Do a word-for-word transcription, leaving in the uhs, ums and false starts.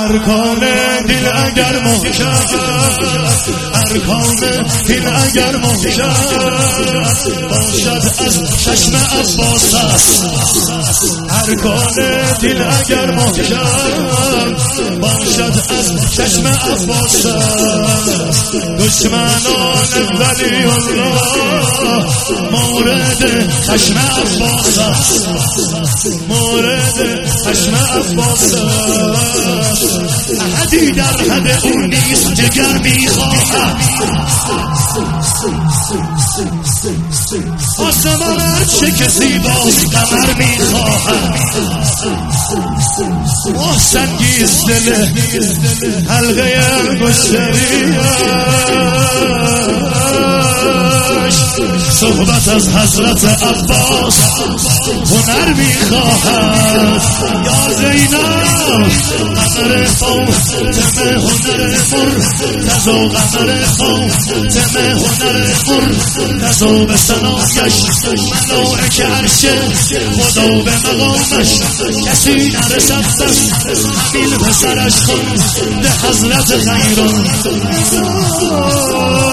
ارکان دل اگر محکم، ارکان دل اگر محکم باشد از چشم عباس است، ارکان دل اگر محکم باشد از چشم عباس است. دشمنان ولی الله مورد خشم عباس است، مورد خشم عباس است. احدی در حد او نیست جگر میخواهد، آسمان هرچه که زیباست قمر میخواهد. محسنگیز دل حلقه انگشتریش صحبت از حضرت عباس هنر میخواهد. یا زینب قمر فاطمه هنر مرتضی، قمر فاطمه هنر مرتضی به ثنایش ملائکه عرشه خدا به مقامش کسی نرسد بس همین پسرش خونده حضرت خیران.